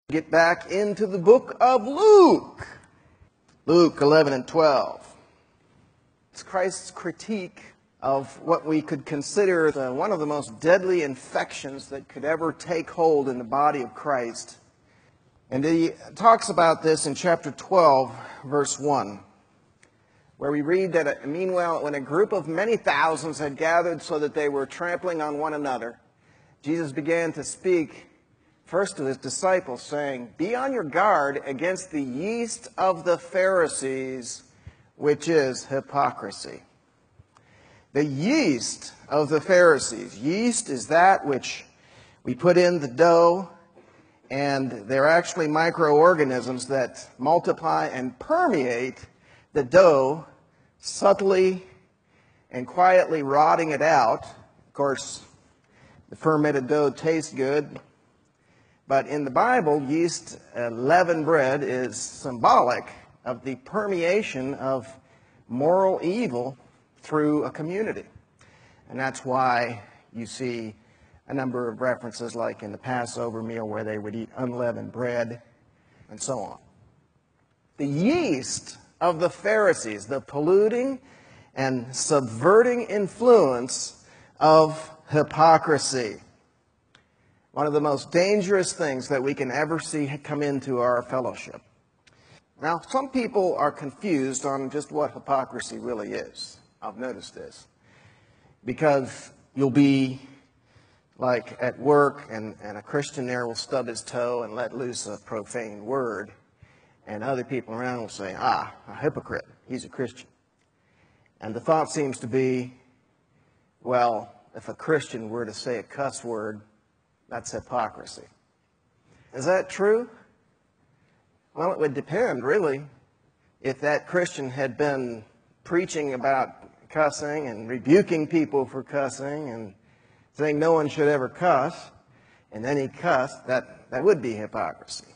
Get back into the book of Luke. Luke 11 and 12. It's Christ's critique of what we could consider one of the most deadly infections that could ever take hold in the body of Christ. And he talks about this in chapter 12, verse 1, where we read that, meanwhile, when a group of many thousands had gathered so that they were trampling on one another, Jesus began to speak first to his disciples, saying, "Be on your guard against the yeast of the Pharisees, which is hypocrisy." The yeast of the Pharisees. Yeast is that which we put in the dough, and they're actually microorganisms that multiply and permeate the dough, subtly and quietly rotting it out. Of course, the fermented dough tastes good. But in the Bible, yeast, leavened bread, is symbolic of the permeation of moral evil through a community. And that's why you see a number of references like in the Passover meal where they would eat unleavened bread and so on. The yeast of the Pharisees, the polluting and subverting influence of hypocrisy. One of the most dangerous things that we can ever see come into our fellowship. Now, some people are confused on just what hypocrisy really is. I've noticed this. Because you'll be like at work and a Christian there will stub his toe and let loose a profane word. And other people around will say, a hypocrite. He's a Christian. And the thought seems to be, well, if a Christian were to say a cuss word, that's hypocrisy. Is that true? Well, it would depend, really. If that Christian had been preaching about cussing and rebuking people for cussing and saying no one should ever cuss, and then he cussed, that would be hypocrisy.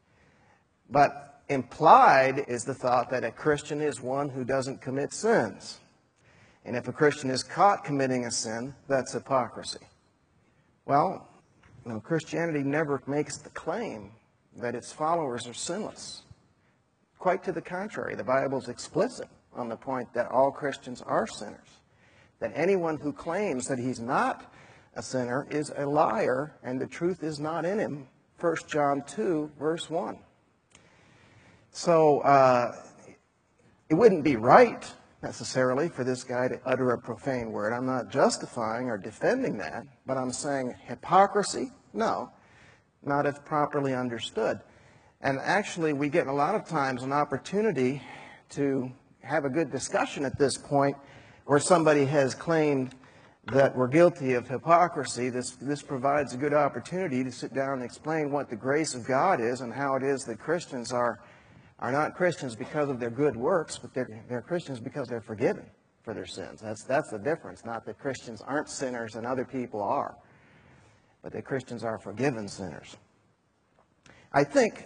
But implied is the thought that a Christian is one who doesn't commit sins. And if a Christian is caught committing a sin, that's hypocrisy. Well, Christianity never makes the claim that its followers are sinless. Quite to the contrary, the Bible is explicit on the point that all Christians are sinners. That anyone who claims that he's not a sinner is a liar and the truth is not in him. 1 John 2, verse 1. So it wouldn't be right necessarily for this guy to utter a profane word. I'm not justifying or defending that, but I'm saying hypocrisy? No, not if properly understood. And actually, we get a lot of times an opportunity to have a good discussion at this point where somebody has claimed that we're guilty of hypocrisy. This provides a good opportunity to sit down and explain what the grace of God is and how it is that Christians are not Christians because of their good works, but they're Christians because they're forgiven for their sins. That's the difference. Not that Christians aren't sinners and other people are, but that Christians are forgiven sinners. I think,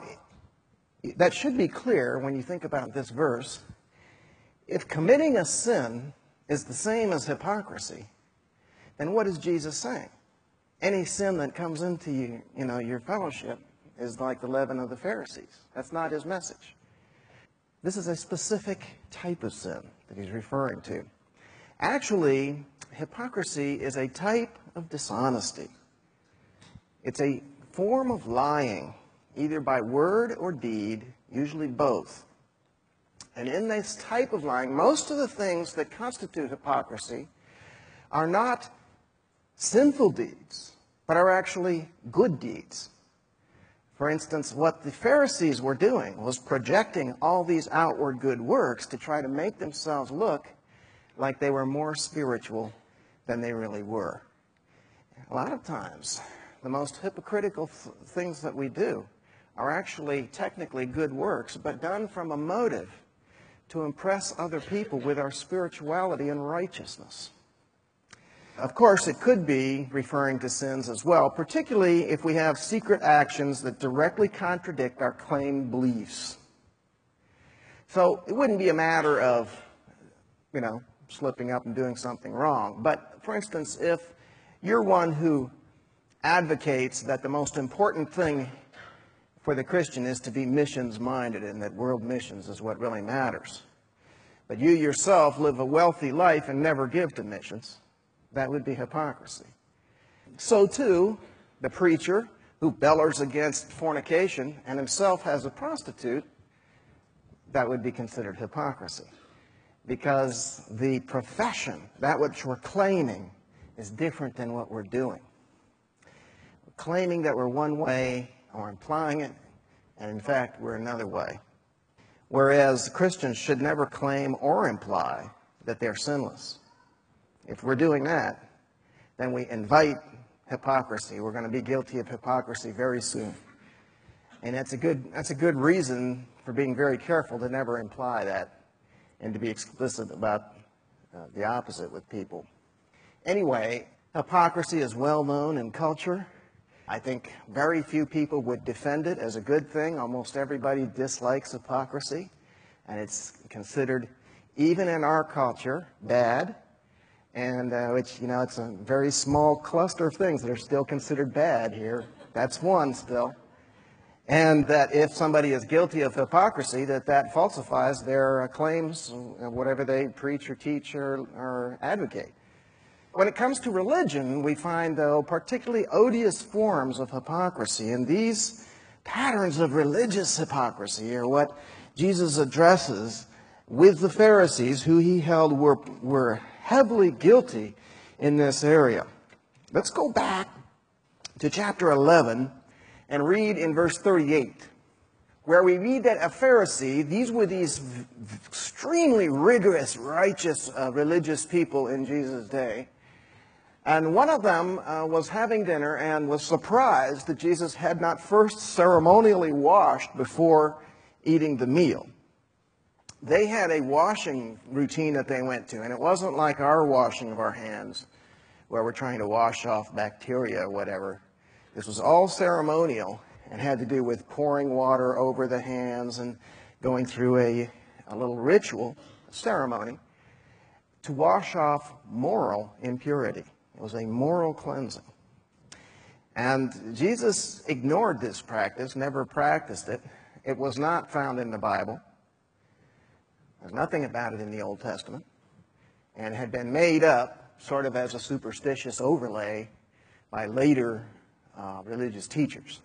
that should be clear when you think about this verse. If committing a sin is the same as hypocrisy, then what is Jesus saying? Any sin that comes into your fellowship is like the leaven of the Pharisees. That's not his message. This is a specific type of sin that he's referring to. Actually, hypocrisy is a type of dishonesty. It's a form of lying, either by word or deed, usually both. And in this type of lying, most of the things that constitute hypocrisy are not sinful deeds, but are actually good deeds. For instance, what the Pharisees were doing was projecting all these outward good works to try to make themselves look like they were more spiritual than they really were. A lot of times, the most hypocritical things that we do are actually technically good works, but done from a motive to impress other people with our spirituality and righteousness. Of course, it could be referring to sins as well, particularly if we have secret actions that directly contradict our claimed beliefs. So it wouldn't be a matter of, slipping up and doing something wrong. But, for instance, if you're one who advocates that the most important thing for the Christian is to be missions-minded, and that world missions is what really matters. But you yourself live a wealthy life and never give to missions. That would be hypocrisy. So too, the preacher who bellers against fornication and himself has a prostitute, that would be considered hypocrisy. Because the profession, that which we're claiming, is different than what we're doing. We're claiming that we're one way, or implying it, and in fact, we're another way. Whereas Christians should never claim or imply that they're sinless. If we're doing that, then we invite hypocrisy. We're going to be guilty of hypocrisy very soon. And that's a good reason for being very careful to never imply that and to be explicit about the opposite with people. Anyway, hypocrisy is well known in culture. I think very few people would defend it as a good thing. Almost everybody dislikes hypocrisy, and it's considered, even in our culture, bad. And which, it's a very small cluster of things that are still considered bad here. That's one still. And that if somebody is guilty of hypocrisy, that falsifies their claims, whatever they preach or teach or advocate. When it comes to religion, we find, though, particularly odious forms of hypocrisy. And these patterns of religious hypocrisy are what Jesus addresses with the Pharisees, who he held were heavily guilty in this area. Let's go back to chapter 11 and read in verse 38, where we read that a Pharisee, these were these extremely rigorous, righteous, religious people in Jesus' day. And one of them was having dinner and was surprised that Jesus had not first ceremonially washed before eating the meal. They had a washing routine that they went to, and it wasn't like our washing of our hands, where we're trying to wash off bacteria or whatever. This was all ceremonial and had to do with pouring water over the hands and going through a little ritual, ceremony, to wash off moral impurity. It was a moral cleansing. And Jesus ignored this practice, never practiced it. It was not found in the Bible. There's nothing about it in the Old Testament. And had been made up sort of as a superstitious overlay by later religious teachers.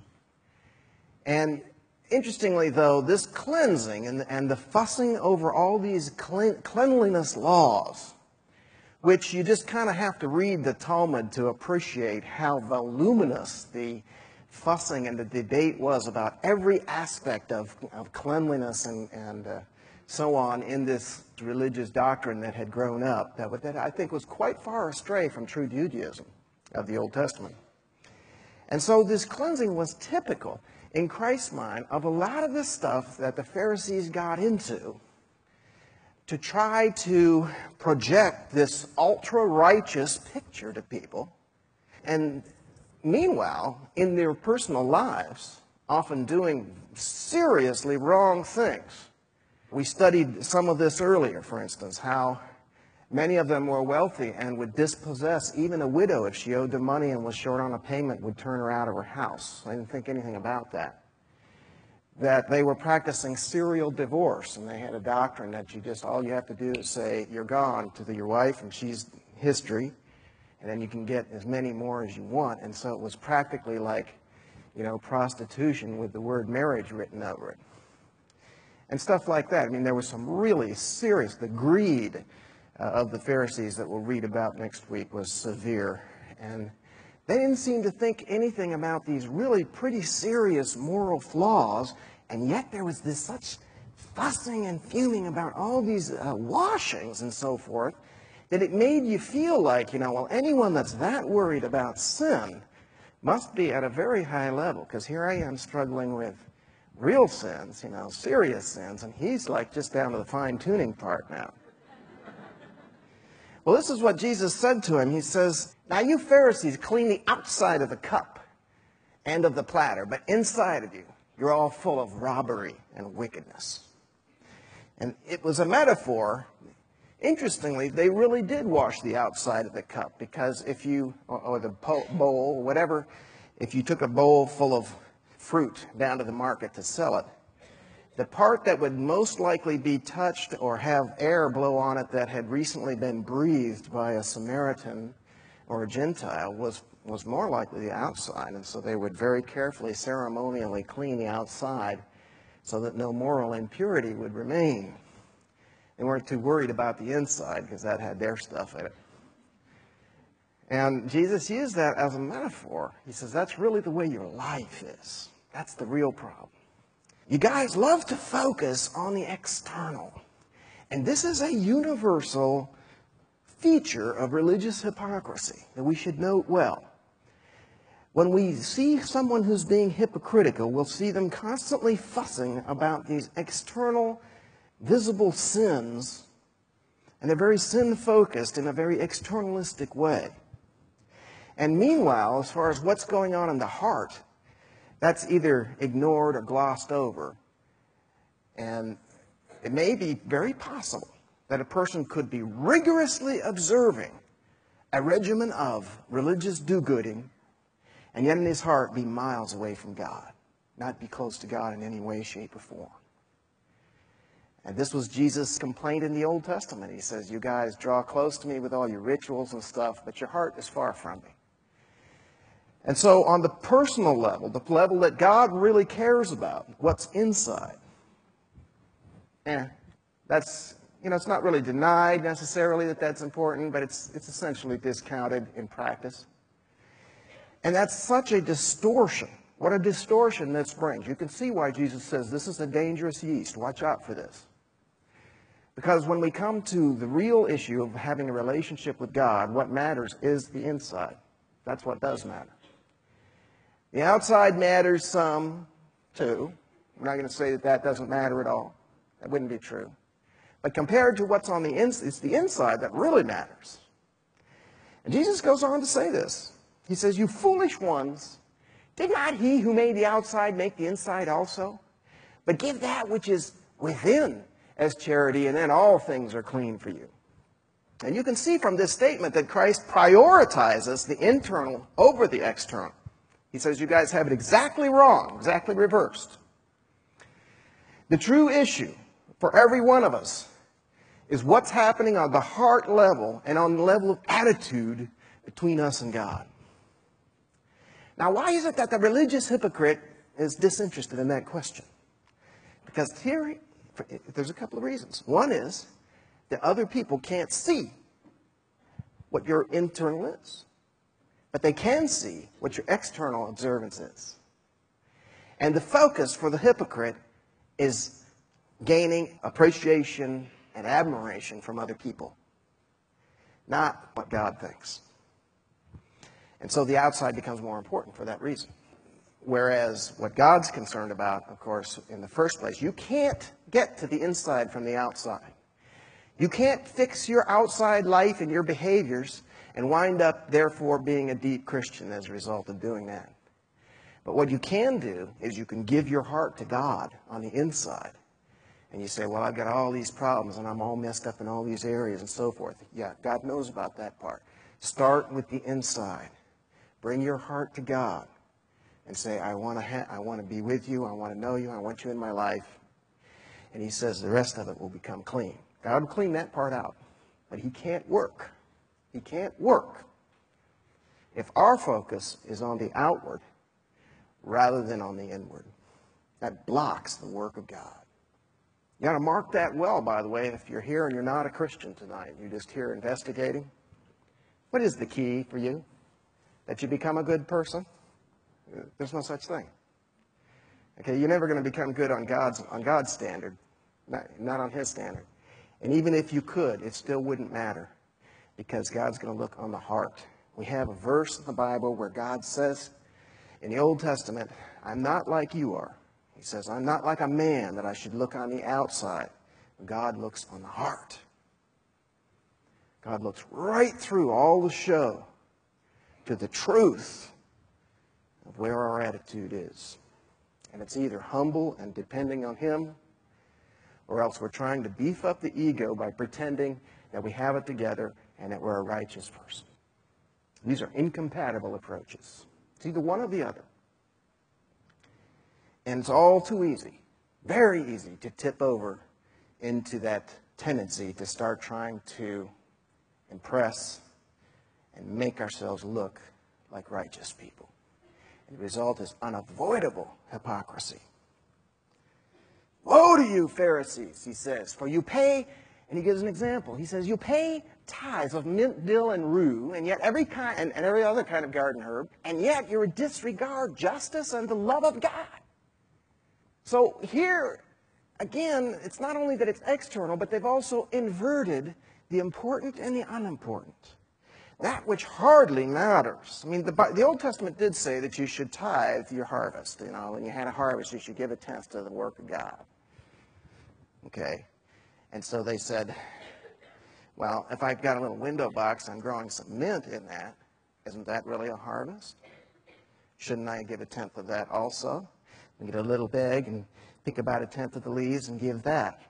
And interestingly, though, this cleansing and the fussing over all these cleanliness laws, which you just kind of have to read the Talmud to appreciate how voluminous the fussing and the debate was about every aspect of cleanliness and so on in this religious doctrine that had grown up, that I think was quite far astray from true Judaism of the Old Testament. And so this cleansing was typical in Christ's mind of a lot of the stuff that the Pharisees got into to try to project this ultra-righteous picture to people. And meanwhile, in their personal lives, often doing seriously wrong things. We studied some of this earlier, for instance, how many of them were wealthy and would dispossess even a widow if she owed them money and was short on a payment, would turn her out of her house. I didn't think anything about that. That they were practicing serial divorce, and they had a doctrine that all you have to do is say you're gone to your wife, and she's history, and then you can get as many more as you want. And so it was practically like, prostitution with the word marriage written over it. And stuff like that. I mean, there was some really serious, the greed of the Pharisees that we'll read about next week was severe. And they didn't seem to think anything about these really pretty serious moral flaws, and yet there was this such fussing and fuming about all these washings and so forth, that it made you feel like, anyone that's that worried about sin must be at a very high level, because here I am struggling with real sins, serious sins, and he's like just down to the fine-tuning part now. Well, this is what Jesus said to him. He says, now you Pharisees clean the outside of the cup and of the platter, but inside of you, you're all full of robbery and wickedness. And it was a metaphor. Interestingly, they really did wash the outside of the cup, because if you, or the bowl, whatever, if you took a bowl full of fruit down to the market to sell it, the part that would most likely be touched or have air blow on it that had recently been breathed by a Samaritan or a Gentile was more likely the outside. And so they would very carefully, ceremonially clean the outside so that no moral impurity would remain. They weren't too worried about the inside because that had their stuff in it. And Jesus used that as a metaphor. He says, that's really the way your life is. That's the real problem. You guys love to focus on the external. And this is a universal feature of religious hypocrisy that we should note well. When we see someone who's being hypocritical, we'll see them constantly fussing about these external, visible sins, and they're very sin-focused in a very externalistic way. And meanwhile, as far as what's going on in the heart, that's either ignored or glossed over. And it may be very possible that a person could be rigorously observing a regimen of religious do-gooding, and yet in his heart be miles away from God, not be close to God in any way, shape, or form. And this was Jesus' complaint in the Old Testament. He says, you guys draw close to me with all your rituals and stuff, but your heart is far from me. And so on the personal level, the level that God really cares about, what's inside, that's, it's not really denied necessarily that that's important, but it's essentially discounted in practice. And that's such a distortion. What a distortion this brings. You can see why Jesus says this is a dangerous yeast. Watch out for this. Because when we come to the real issue of having a relationship with God, what matters is the inside. That's what does matter. The outside matters some, too. I'm not going to say that that doesn't matter at all. That wouldn't be true. But compared to what's on the inside, it's the inside that really matters. And Jesus goes on to say this. He says, you foolish ones, did not he who made the outside make the inside also? But give that which is within as charity, and then all things are clean for you. And you can see from this statement that Christ prioritizes the internal over the external. He says, you guys have it exactly wrong, exactly reversed. The true issue for every one of us is what's happening on the heart level and on the level of attitude between us and God. Now, why is it that the religious hypocrite is disinterested in that question? Because here, there's a couple of reasons. One is that other people can't see what your internal is. But they can see what your external observance is. And the focus for the hypocrite is gaining appreciation and admiration from other people, not what God thinks. And so the outside becomes more important for that reason. Whereas what God's concerned about, of course, in the first place, you can't get to the inside from the outside. You can't fix your outside life and your behaviors and wind up, therefore, being a deep Christian as a result of doing that. But what you can do is you can give your heart to God on the inside. And you say, well, I've got all these problems and I'm all messed up in all these areas and so forth. Yeah, God knows about that part. Start with the inside. Bring your heart to God and say, I want to be with you. I want to know you. I want you in my life. And he says the rest of it will become clean. God will clean that part out. But he can't work. He can't work if our focus is on the outward rather than on the inward. That blocks the work of God. You got to mark that well, by the way, if you're here and you're not a Christian tonight. You're just here investigating. What is the key for you? That you become a good person? There's no such thing. Okay, you're never going to become good on God's standard, not on his standard. And even if you could, it still wouldn't matter, because God's going to look on the heart. We have a verse in the Bible where God says in the Old Testament, I'm not like you are. He says, I'm not like a man that I should look on the outside. God looks on the heart. God looks right through all the show to the truth of where our attitude is. And it's either humble and depending on him, or else we're trying to beef up the ego by pretending that we have it together and that we're a righteous person. These are incompatible approaches. It's either one or the other. And it's all too easy, very easy, to tip over into that tendency to start trying to impress and make ourselves look like righteous people. And the result is unavoidable hypocrisy. Woe to you, Pharisees, he says, for you pay, and he gives an example. He says, you pay tithes of mint, dill, and rue, and yet every kind and every other kind of garden herb, and yet you disregard justice and the love of God. So here, again, it's not only that it's external, but they've also inverted the important and the unimportant. That which hardly matters. I mean, the Old Testament did say that you should tithe your harvest. You know, when you had a harvest, you should give a tenth to the work of God. Okay? And so they said, well, if I've got a little window box, I'm growing some mint in that. Isn't that really a harvest? Shouldn't I give a tenth of that also? And get a little bag and pick about a tenth of the leaves and give that.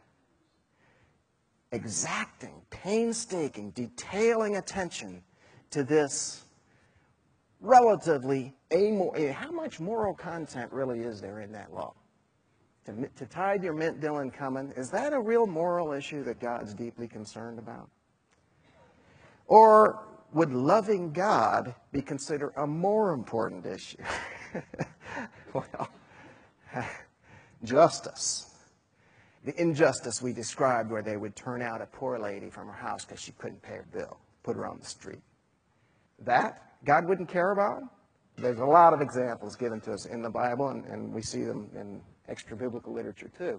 Exacting, painstaking, detailing attention to this relatively amoral. How much moral content really is there in that law? To tithe your mint, dill, and cumin, is that a real moral issue that God's deeply concerned about? Or would loving God be considered a more important issue? Well, justice. The injustice we described where they would turn out a poor lady from her house because she couldn't pay her bill, put her on the street. That God wouldn't care about? There's a lot of examples given to us in the Bible, and we see them in extra-biblical literature too.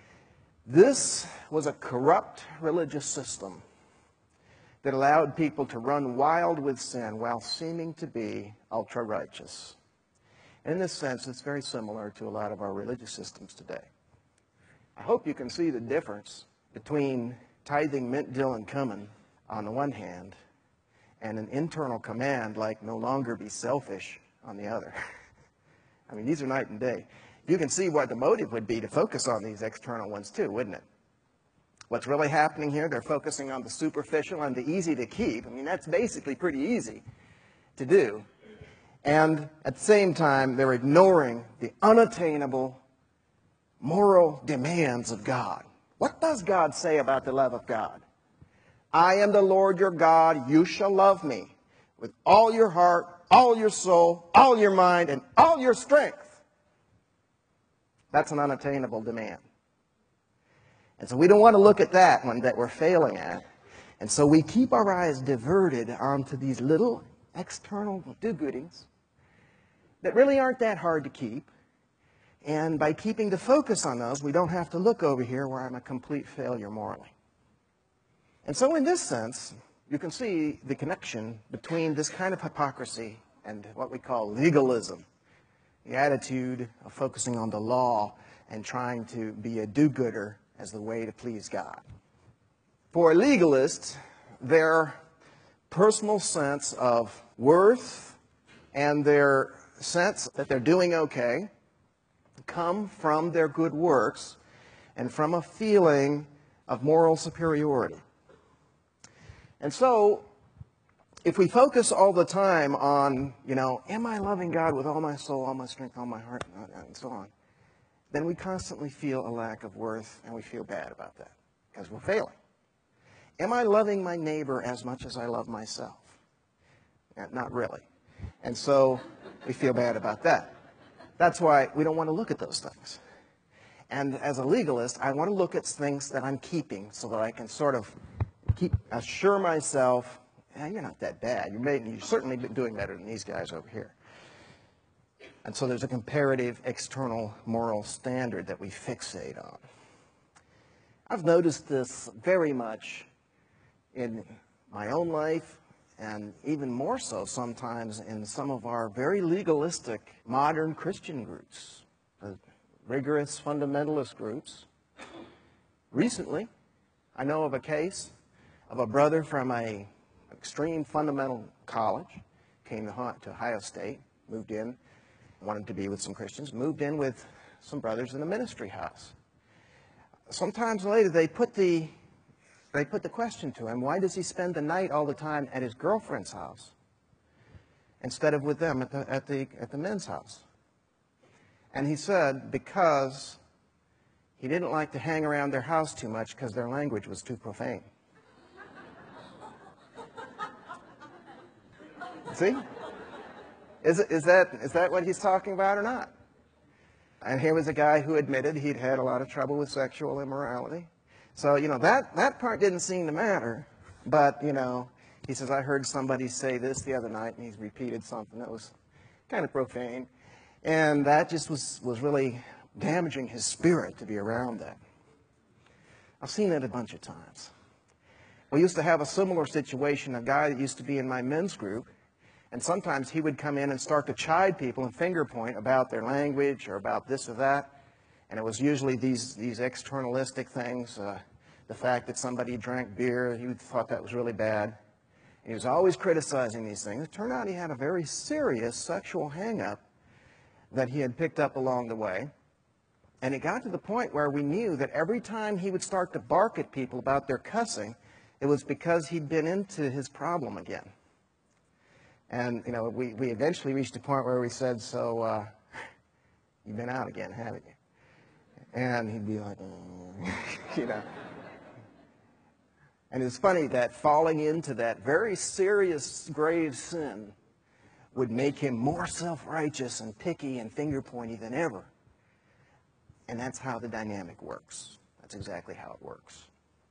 This was a corrupt religious system that allowed people to run wild with sin while seeming to be ultra-righteous. And in this sense, it's very similar to a lot of our religious systems today. I hope you can see the difference between tithing mint, dill, and cumin on the one hand and an internal command like no longer be selfish on the other. I mean, these are night and day. You can see what the motive would be to focus on these external ones too, wouldn't it? What's really happening here, they're focusing on the superficial and the easy to keep. I mean, that's basically pretty easy to do. And at the same time, they're ignoring the unattainable moral demands of God. What does God say about the love of God? I am the Lord your God. You shall love me with all your heart, all your soul, all your mind, and all your strength. That's an unattainable demand. And so we don't want to look at that one that we're failing at. And so we keep our eyes diverted onto these little external do-goodings that really aren't that hard to keep. And by keeping the focus on those, we don't have to look over here where I'm a complete failure morally. And so in this sense, you can see the connection between this kind of hypocrisy and what we call legalism, the attitude of focusing on the law and trying to be a do-gooder as the way to please God. For a legalist, their personal sense of worth and their sense that they're doing okay come from their good works and from a feeling of moral superiority. And so, if we focus all the time on, am I loving God with all my soul, all my strength, all my heart, and so on, then we constantly feel a lack of worth, and we feel bad about that because we're failing. Am I loving my neighbor as much as I love myself? Not really. And so we feel bad about that. That's why we don't want to look at those things. And as a legalist, I want to look at things that I'm keeping so that I can sort of assure myself, you're not that bad. You're certainly doing better than these guys over here. And so there's a comparative external moral standard that we fixate on. I've noticed this very much in my own life, and even more so sometimes in some of our very legalistic modern Christian groups, the rigorous fundamentalist groups. Recently, I know of a case of a brother from an extreme fundamental college, came to Ohio State, moved in, wanted to be with some Christians, moved in with some brothers in a ministry house. Sometimes later they put the question to him, why does he spend the night all the time at his girlfriend's house instead of with them at the men's house? And he said because he didn't like to hang around their house too much because their language was too profane. See? Is that what he's talking about or not? And here was a guy who admitted he'd had a lot of trouble with sexual immorality. So, that part didn't seem to matter. But, he says, I heard somebody say this the other night, and he's repeated something that was kind of profane. And that just was really damaging his spirit to be around that. I've seen that a bunch of times. We used to have a similar situation, a guy that used to be in my men's group, and sometimes he would come in and start to chide people and finger point about their language or about this or that. And it was usually these externalistic things, the fact that somebody drank beer, he thought that was really bad. And he was always criticizing these things. It turned out he had a very serious sexual hang-up that he had picked up along the way. And it got to the point where we knew that every time he would start to bark at people about their cussing, it was because he'd been into his problem again. And, we eventually reached a point where we said, so, you've been out again, haven't you? And he'd be like, And it's funny that falling into that very serious, grave sin would make him more self-righteous and picky and finger-pointy than ever. And that's how the dynamic works. That's exactly how it works.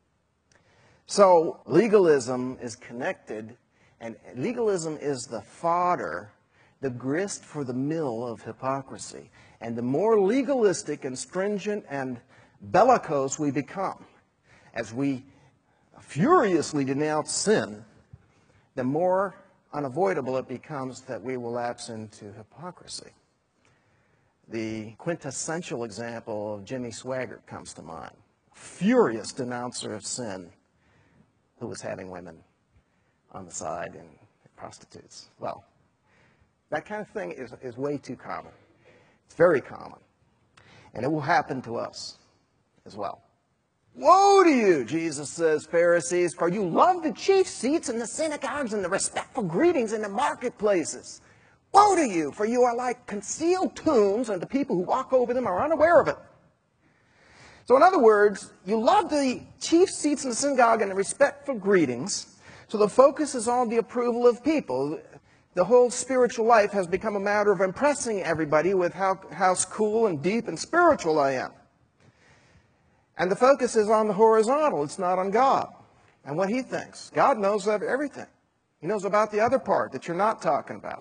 So legalism is connected, and legalism is the fodder, the grist for the mill of hypocrisy. And the more legalistic and stringent and bellicose we become, as we furiously denounce sin, the more unavoidable it becomes that we will lapse into hypocrisy. The quintessential example of Jimmy Swaggart comes to mind. Furious denouncer of sin who was having women on the side and prostitutes. Well, that kind of thing is way too common. It's very common. And it will happen to us as well. Woe to you, Jesus says, Pharisees, for you love the chief seats in the synagogues and the respectful greetings in the marketplaces. Woe to you, for you are like concealed tombs, and the people who walk over them are unaware of it. So in other words, you love the chief seats in the synagogue and the respectful greetings, so the focus is on the approval of people. The whole spiritual life has become a matter of impressing everybody with how cool and deep and spiritual I am. And the focus is on the horizontal. It's not on God and what He thinks. God knows everything. He knows about the other part that you're not talking about.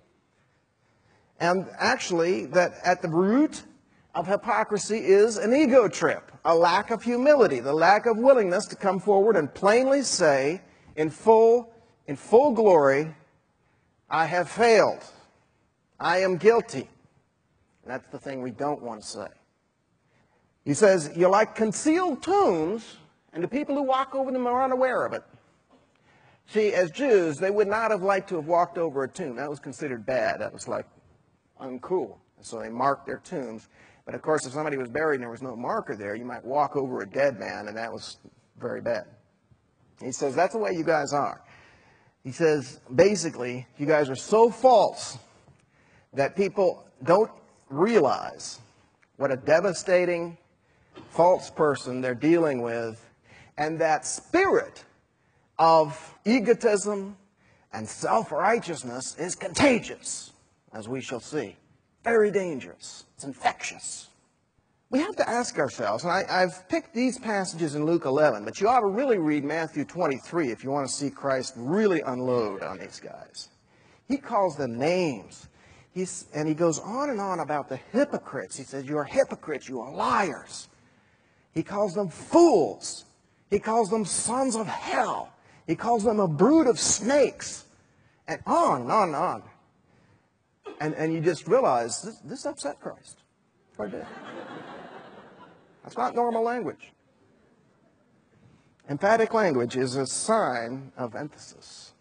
And actually, that at the root of hypocrisy is an ego trip, a lack of humility, the lack of willingness to come forward and plainly say in full glory, I have failed. I am guilty. And that's the thing we don't want to say. He says, you're like concealed tombs, and the people who walk over them are unaware of it. See, as Jews, they would not have liked to have walked over a tomb. That was considered bad. That was like uncool. And so they marked their tombs. But of course, if somebody was buried and there was no marker there, you might walk over a dead man, and that was very bad. He says, that's the way you guys are. He says, basically, you guys are so false that people don't realize what a devastating false person they're dealing with, and that spirit of egotism and self-righteousness is contagious, as we shall see. Very dangerous. It's infectious. We have to ask ourselves, and I've picked these passages in Luke 11, but you ought to really read Matthew 23 if you want to see Christ really unload on these guys. He calls them names. And he goes on and on about the hypocrites. He says, you are hypocrites, you are liars. He calls them fools. He calls them sons of hell. He calls them a brood of snakes. And on and on and on. And you just realize, this upset Christ. Quite a bit. That's not normal language. Emphatic language is a sign of emphasis.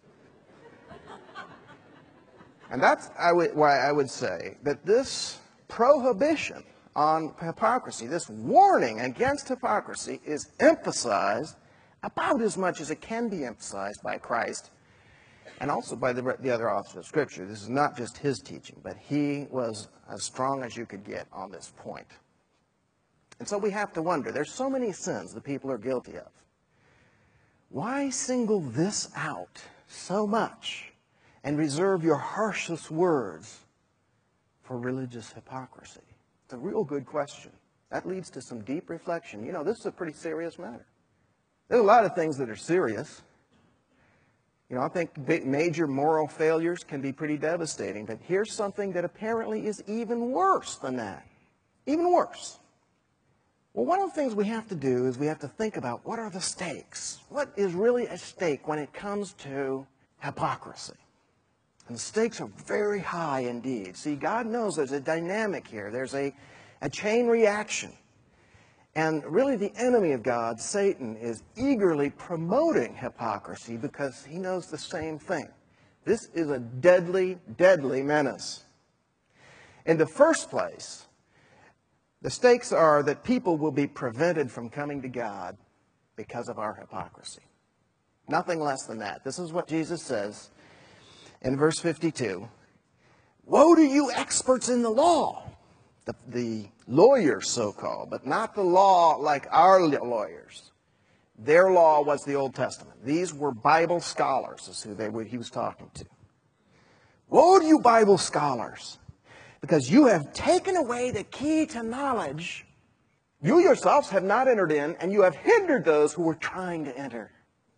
And that's why I would say that this prohibition on hypocrisy, this warning against hypocrisy, is emphasized about as much as it can be emphasized by Christ and also by the other authors of Scripture. This is not just his teaching, but he was as strong as you could get on this point. And so we have to wonder, there's so many sins the people are guilty of. Why single this out so much and reserve your harshest words for religious hypocrisy? It's a real good question. That leads to some deep reflection. You know, this is a pretty serious matter. There's a lot of things that are serious. You know, I think major moral failures can be pretty devastating. But here's something that apparently is even worse than that. Even worse. Well, one of the things we have to do is we have to think about what are the stakes? What is really at stake when it comes to hypocrisy? And the stakes are very high indeed. See, God knows there's a dynamic here. There's a chain reaction. And really the enemy of God, Satan, is eagerly promoting hypocrisy because he knows the same thing. This is a deadly, deadly menace. In the first place, the stakes are that people will be prevented from coming to God because of our hypocrisy. Nothing less than that. This is what Jesus says in verse 52. Woe to you experts in the law, the lawyers so-called, but not the law like our lawyers. Their law was the Old Testament. These were Bible scholars, is who he was talking to. Woe to you Bible scholars, because you have taken away the key to knowledge. You yourselves have not entered in, and you have hindered those who were trying to enter.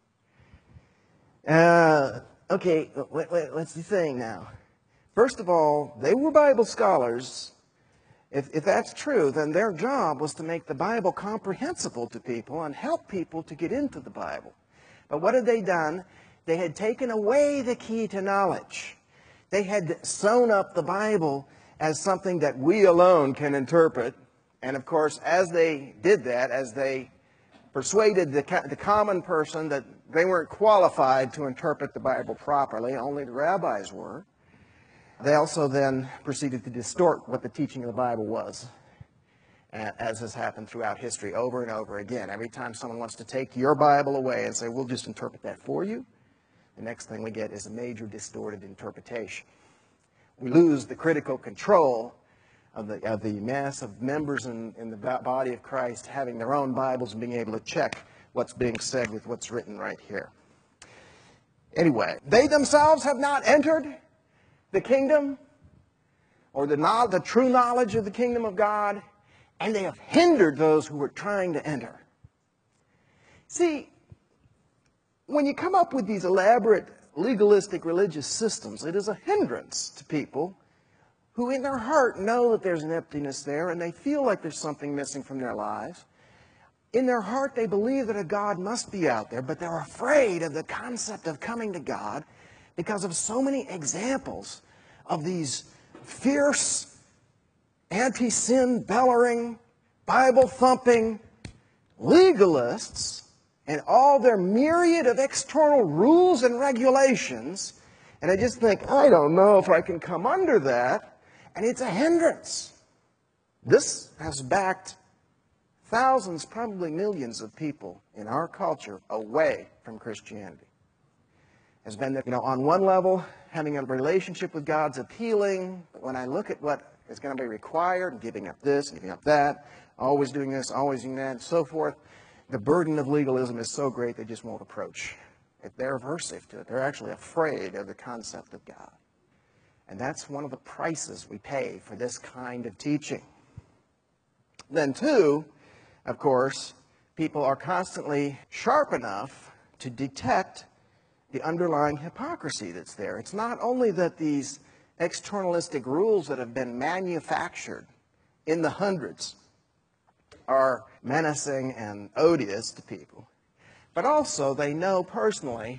Okay, what's he saying now? First of all, they were Bible scholars. If that's true, then their job was to make the Bible comprehensible to people and help people to get into the Bible. But what had they done? They had taken away the key to knowledge. They had sewn up the Bible as something that we alone can interpret. And of course, as they did that, as they persuaded the common person that they weren't qualified to interpret the Bible properly, only the rabbis were, they also then proceeded to distort what the teaching of the Bible was, as has happened throughout history over and over again. Every time someone wants to take your Bible away and say, we'll just interpret that for you, the next thing we get is a major distorted interpretation. We lose the critical control of the mass of members in the body of Christ having their own Bibles and being able to check what's being said with what's written right here. Anyway, they themselves have not entered the kingdom or the true knowledge of the kingdom of God, and they have hindered those who were trying to enter. See, when you come up with these elaborate legalistic religious systems, it is a hindrance to people who in their heart know that there's an emptiness there and they feel like there's something missing from their lives. In their heart, they believe that a God must be out there, but they're afraid of the concept of coming to God because of so many examples of these fierce, anti-sin bellowing, Bible-thumping legalists and all their myriad of external rules and regulations, and I just think, I don't know if I can come under that, and it's a hindrance. This has backed thousands, probably millions of people in our culture away from Christianity. Has been that, on one level, having a relationship with God's appealing, but when I look at what is going to be required, and giving up this and giving up that, always doing this, always doing that, and so forth, the burden of legalism is so great they just won't approach. They're aversive to it. They're actually afraid of the concept of God. And that's one of the prices we pay for this kind of teaching. Then, too, of course, people are constantly sharp enough to detect the underlying hypocrisy that's there. It's not only that these externalistic rules that have been manufactured in the hundreds are menacing and odious to people, but also they know personally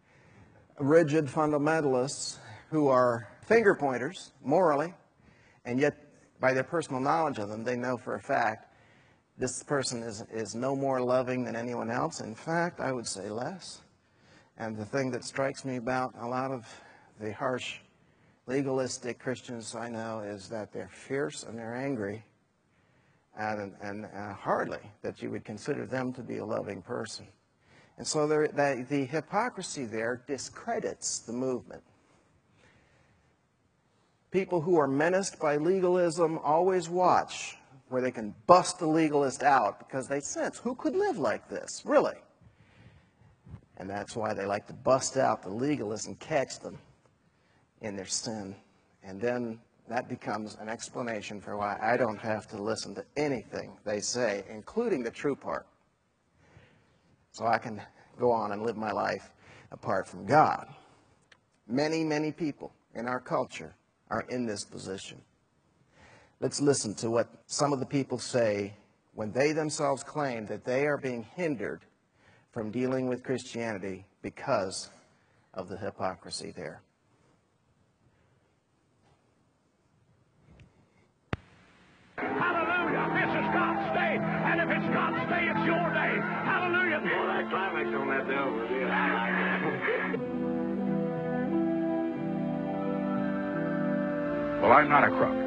rigid fundamentalists who are finger pointers morally, and yet by their personal knowledge of them, they know for a fact this person is no more loving than anyone else. In fact, I would say less. And the thing that strikes me about a lot of the harsh legalistic Christians I know is that they're fierce and they're angry, and hardly that you would consider them to be a loving person. And so the hypocrisy there discredits the movement. People who are menaced by legalism always watch where they can bust the legalist out because they sense, who could live like this, really? And that's why they like to bust out the legalists and catch them in their sin. And then that becomes an explanation for why I don't have to listen to anything they say, including the true part. So I can go on and live my life apart from God. Many, many people in our culture are in this position. Let's listen to what some of the people say when they themselves claim that they are being hindered from dealing with Christianity because of the hypocrisy there. Hallelujah! This is God's day, and if it's God's day, it's your day. Hallelujah! Boy, that climax on that devil was it. I like it. Well, I'm not a crook.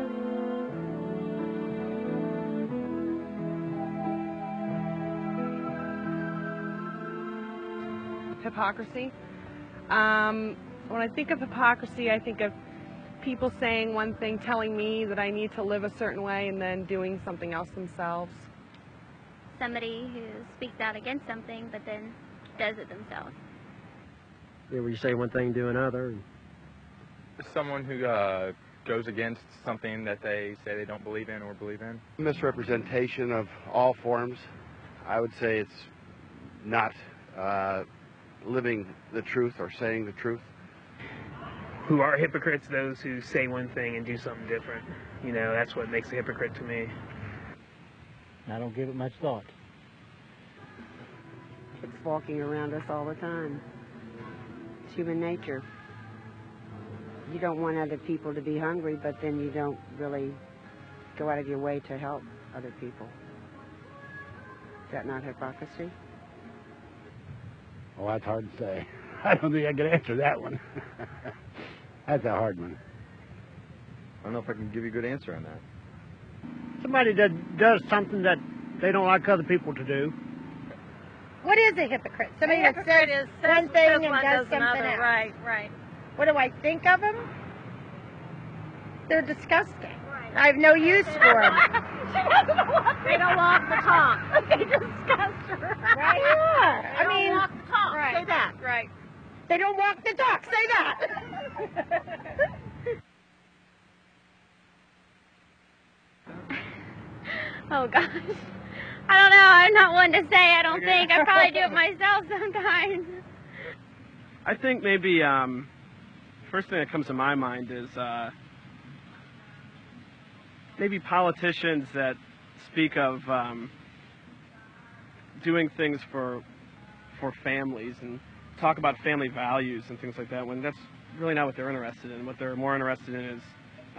Hypocrisy. When I think of hypocrisy, I think of people saying one thing, telling me that I need to live a certain way, and then doing something else themselves. Somebody who speaks out against something, but then does it themselves. Yeah, where you say one thing, do another. Someone who goes against something that they say they don't believe in or believe in. Misrepresentation of all forms. I would say it's not living the truth or saying the truth. Who are hypocrites? Those who say one thing and do something different. You know, that's what makes a hypocrite to me. I don't give it much thought. It's walking around us all the time. It's human nature. You don't want other people to be hungry, but then you don't really go out of your way to help other people. Is that not hypocrisy? Oh, that's hard to say. I don't think I can answer that one. That's a hard one. I don't know if I can give you a good answer on that. Somebody that does something that they don't like other people to do. What is a hypocrite? Somebody that says one thing and does something else. Right, right. What do I think of them? They're disgusting. I have no use for them. They don't walk the talk. They disgust her. Right? Yeah. They don't walk the talk. Right. Say that. Right. They don't walk the talk. Say that. Oh, gosh. I don't know. I'm not one to say, I don't think. I probably do it myself sometimes. I think maybe first thing that comes to my mind is maybe politicians that speak of doing things for families and talk about family values and things like that, when that's really not what they're interested in. What they're more interested in is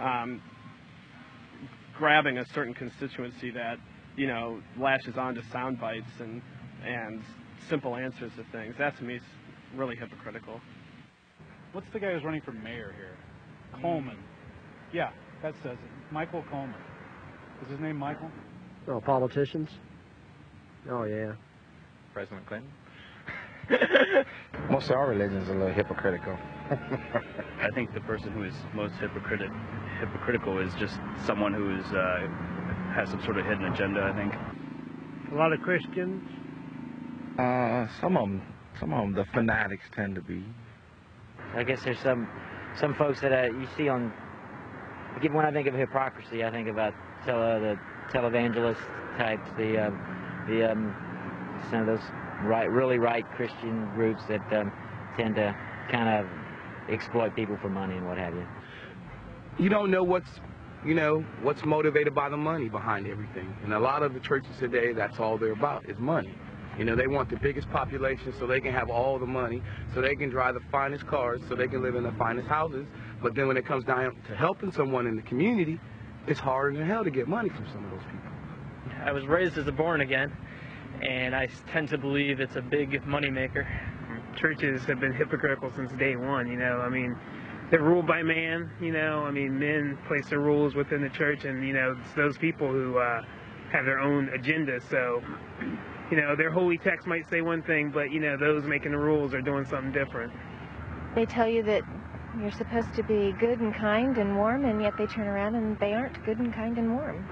grabbing a certain constituency that, you know, lashes on to sound bites and simple answers to things. That to me is really hypocritical. What's the guy who's running for mayor here? Coleman. Yeah, that says it. Michael Coleman. Is his name Michael? Oh, politicians? Oh, yeah. President Clinton? Most of our religions are a little hypocritical. I think the person who is most hypocritical is just someone who is has some sort of hidden agenda, I think. A lot of Christians? Some of them, the fanatics tend to be. I guess there's some folks that you see on. When I think of hypocrisy, I think about the televangelist types, some of those really right Christian groups that tend to kind of exploit people for money and what have you. You don't know what's motivated by the money behind everything. And a lot of the churches today, that's all they're about is money. You know, they want the biggest population so they can have all the money, so they can drive the finest cars, so they can live in the finest houses. But then when it comes down to helping someone in the community, it's harder than hell to get money from some of those people. I was raised as a born again, and I tend to believe it's a big money maker. Churches have been hypocritical since day one, you know. I mean, they're ruled by man, you know. I mean, men place their rules within the church, and, you know, it's those people who have their own agenda. So You know, their holy text might say one thing, but, you know, those making the rules are doing something different. They tell you that you're supposed to be good and kind and warm, and yet they turn around and they aren't good and kind and warm.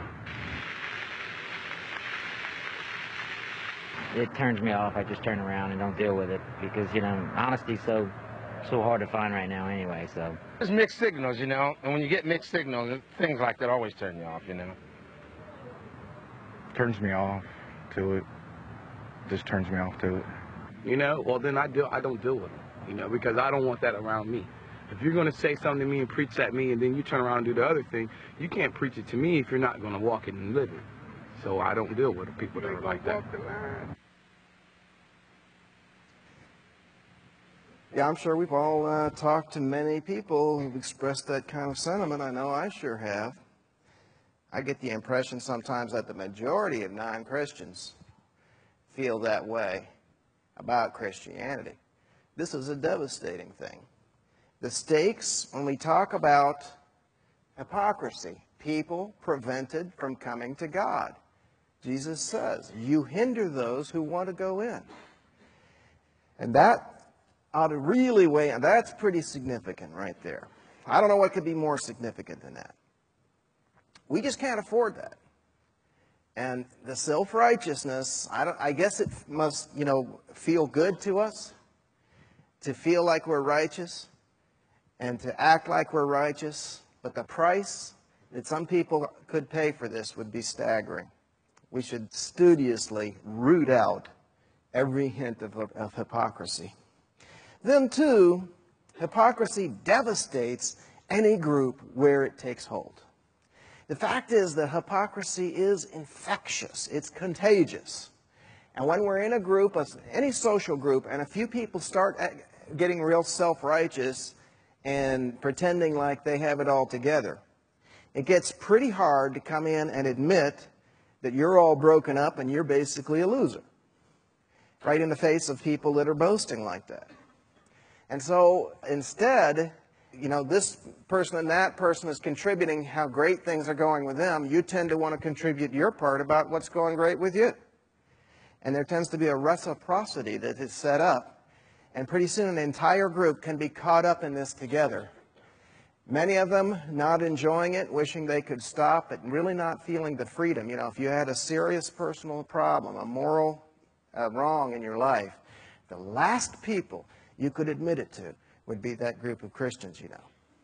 It turns me off. I just turn around and don't deal with it because, you know, honesty's so hard to find right now anyway, so. There's mixed signals, you know, and when you get mixed signals, things like that always turn you off, you know. Turns me off to it. Just turns me off to it. You know, well then I don't deal with them, you know, because I don't want that around me. If you're going to say something to me and preach at me and then you turn around and do the other thing, you can't preach it to me if you're not going to walk it and live it. So I don't deal with people that are like that. Yeah, I'm sure we've all talked to many people who've expressed that kind of sentiment. I know I sure have. I get the impression sometimes that the majority of non-Christians feel that way about Christianity. This is a devastating thing. The stakes, when we talk about hypocrisy, people prevented from coming to God. Jesus says, you hinder those who want to go in. And that ought to really weigh, and that's pretty significant right there. I don't know what could be more significant than that. We just can't afford that. And the self-righteousness, I guess it must, you know, feel good to us to feel like we're righteous and to act like we're righteous. But the price that some people could pay for this would be staggering. We should studiously root out every hint of hypocrisy. Then, too, hypocrisy devastates any group where it takes hold. The fact is that hypocrisy is infectious. It's contagious. And when we're in a group, any social group, and a few people start getting real self-righteous and pretending like they have it all together, it gets pretty hard to come in and admit that you're all broken up and you're basically a loser, right in the face of people that are boasting like that. And so instead, you know, this person and that person is contributing how great things are going with them. You tend to want to contribute your part about what's going great with you. And there tends to be a reciprocity that is set up. And pretty soon an entire group can be caught up in this together. Many of them not enjoying it, wishing they could stop, but really not feeling the freedom. You know, if you had a serious personal problem, a moral wrong in your life, the last people you could admit it to would be that group of Christians, you know.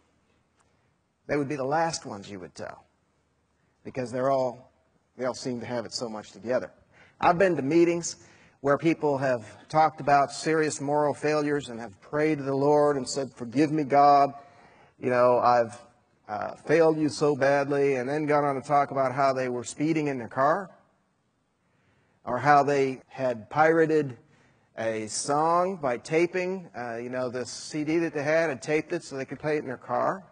They would be the last ones you would tell because they all seem to have it so much together. I've been to meetings where people have talked about serious moral failures and have prayed to the Lord and said, forgive me, God. You know, I've failed you so badly, and then gone on to talk about how they were speeding in their car or how they had pirated a song by taping, you know, this CD that they had taped it so they could play it in their car,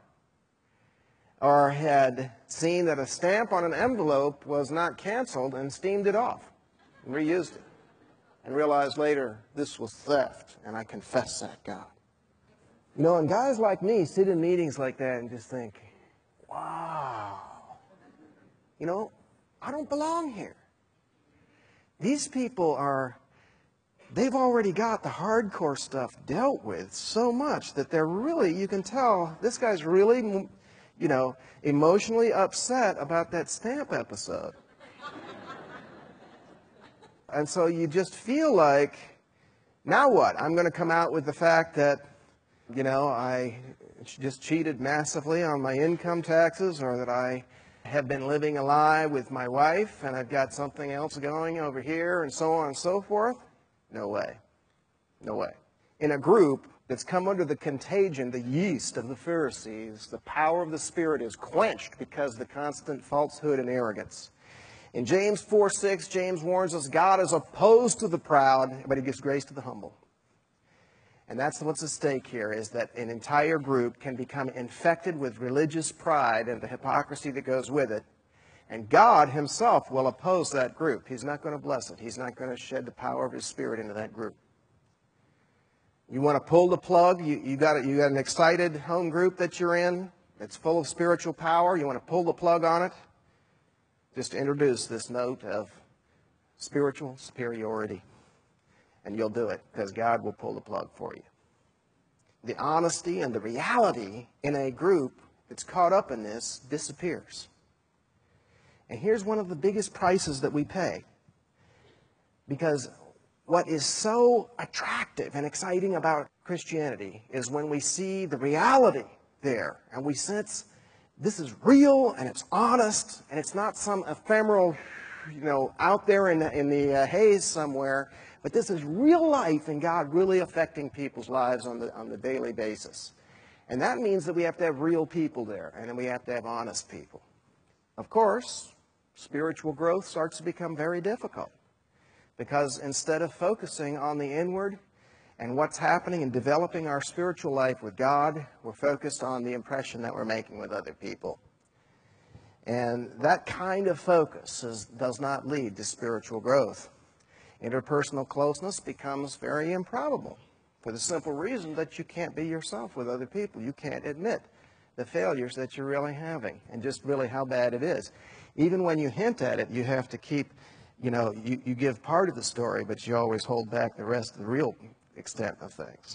or had seen that a stamp on an envelope was not canceled and steamed it off and reused it, and realized later this was theft, and I confess that, God. You know, and guys like me sit in meetings like that and just think, wow, you know, I don't belong here. These people they've already got the hardcore stuff dealt with so much that they're really, you can tell, this guy's really, you know, emotionally upset about that stamp episode. And so you just feel like, now what? I'm going to come out with the fact that, you know, I just cheated massively on my income taxes, or that I have been living a lie with my wife and I've got something else going over here, and so on and so forth. No way. No way. In a group that's come under the contagion, the yeast of the Pharisees, the power of the Spirit is quenched because of the constant falsehood and arrogance. In James 4:6, James warns us, God is opposed to the proud, but he gives grace to the humble. And that's what's at stake here, is that an entire group can become infected with religious pride and the hypocrisy that goes with it. And God himself will oppose that group. He's not going to bless it. He's not going to shed the power of his Spirit into that group. You want to pull the plug? You got an excited home group that you're in that's full of spiritual power. You want to pull the plug on it? Just introduce this note of spiritual superiority. And you'll do it because God will pull the plug for you. The honesty and the reality in a group that's caught up in this disappears. And here's one of the biggest prices that we pay. Because what is so attractive and exciting about Christianity is when we see the reality there and we sense this is real and it's honest and it's not some ephemeral, out there in the haze somewhere, but this is real life and God really affecting people's lives on the daily basis. And that means that we have to have real people there, and then we have to have honest people. Of course, spiritual growth starts to become very difficult because instead of focusing on the inward and what's happening and developing our spiritual life with God, we're focused on the impression that we're making with other people. And that kind of focus does not lead to spiritual growth. Interpersonal closeness becomes very improbable for the simple reason that you can't be yourself with other people. You can't admit the failures that you're really having and just really how bad it is. Even when you hint at it, you have to keep, you give part of the story, but you always hold back the rest of the real extent of things.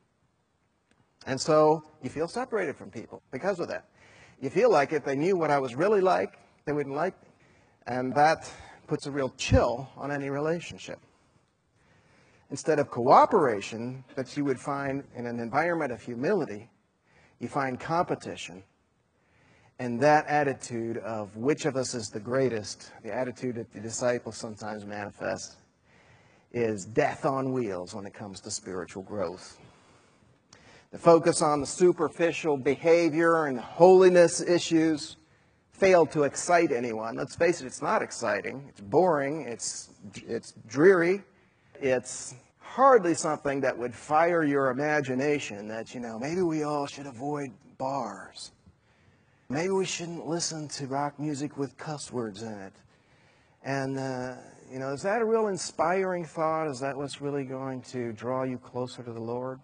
And so you feel separated from people because of that. You feel like if they knew what I was really like, they wouldn't like me. And that puts a real chill on any relationship. Instead of cooperation that you would find in an environment of humility, you find competition. And that attitude of which of us is the greatest, the attitude that the disciples sometimes manifest, is death on wheels when it comes to spiritual growth. The focus on the superficial behavior and holiness issues failed to excite anyone. Let's face it, it's not exciting. It's boring. It's dreary. It's hardly something that would fire your imagination that, maybe we all should avoid bars. Maybe we shouldn't listen to rock music with cuss words in it. And, is that a real inspiring thought? Is that what's really going to draw you closer to the Lord?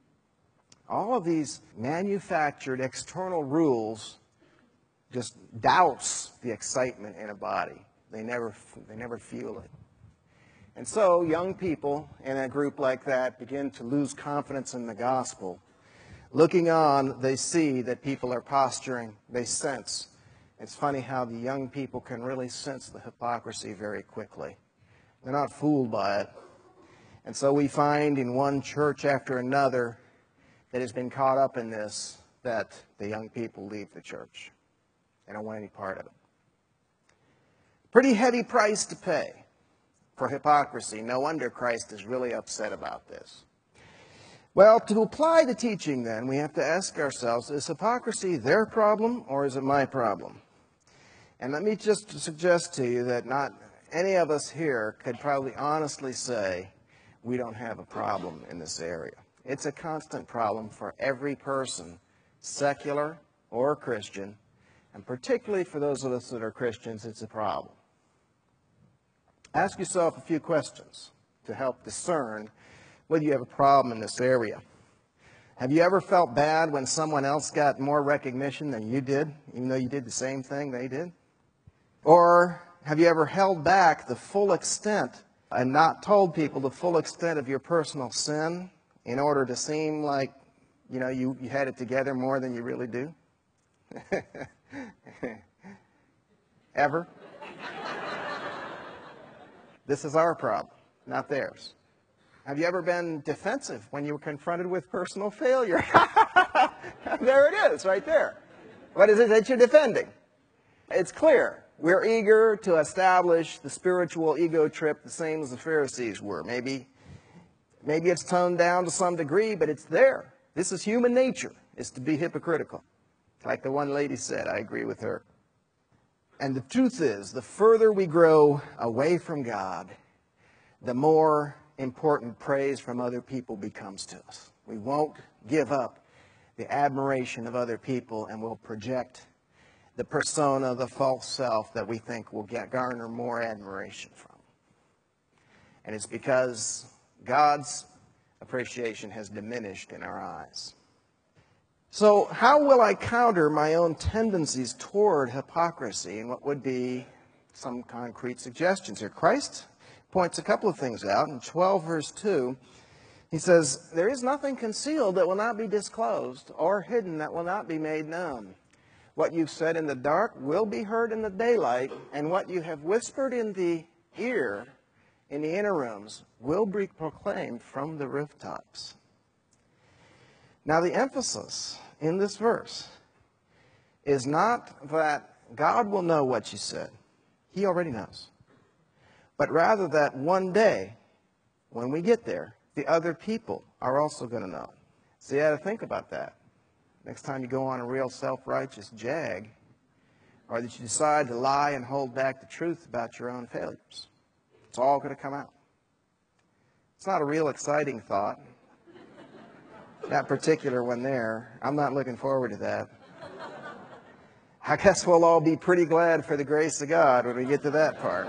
All of these manufactured external rules just douse the excitement in a body. They never feel it. And so young people in a group like that begin to lose confidence in the gospel. Looking on, they see that people are posturing. They sense. It's funny how the young people can really sense the hypocrisy very quickly. They're not fooled by it. And so we find in one church after another that has been caught up in this, that the young people leave the church. They don't want any part of it. Pretty heavy price to pay for hypocrisy. No wonder Christ is really upset about this. Well, to apply the teaching then, we have to ask ourselves, is hypocrisy their problem or is it my problem? And let me just suggest to you that not any of us here could probably honestly say we don't have a problem in this area. It's a constant problem for every person, secular or Christian, and particularly for those of us that are Christians, it's a problem. Ask yourself a few questions to help discern whether you have a problem in this area. Have you ever felt bad when someone else got more recognition than you did, even though you did the same thing they did? Or have you ever held back the full extent and not told people the full extent of your personal sin in order to seem like, you had it together more than you really do? Ever? This is our problem, not theirs. Have you ever been defensive when you were confronted with personal failure? There it is, right there. What is it that you're defending? It's clear. We're eager to establish the spiritual ego trip the same as the Pharisees were. Maybe it's toned down to some degree, but it's there. This is human nature, is to be hypocritical. Like the one lady said, I agree with her. And the truth is, the further we grow away from God, the more important praise from other people becomes to us. We won't give up the admiration of other people, and we'll project the persona, the false self that we think will garner more admiration from. And it's because God's appreciation has diminished in our eyes. So how will I counter my own tendencies toward hypocrisy? And what would be some concrete suggestions here? Christ points a couple of things out. In 12 verse 2, he says, there is nothing concealed that will not be disclosed, or hidden that will not be made known. What you've said in the dark will be heard in the daylight, and what you have whispered in the ear in the inner rooms will be proclaimed from the rooftops. Now the emphasis in this verse is not that God will know what you said. He already knows. But rather that one day, when we get there, the other people are also going to know. So you got to think about that. Next time you go on a real self-righteous jag, or that you decide to lie and hold back the truth about your own failures, it's all going to come out. It's not a real exciting thought. That particular one there, I'm not looking forward to that. I guess we'll all be pretty glad for the grace of God when we get to that part.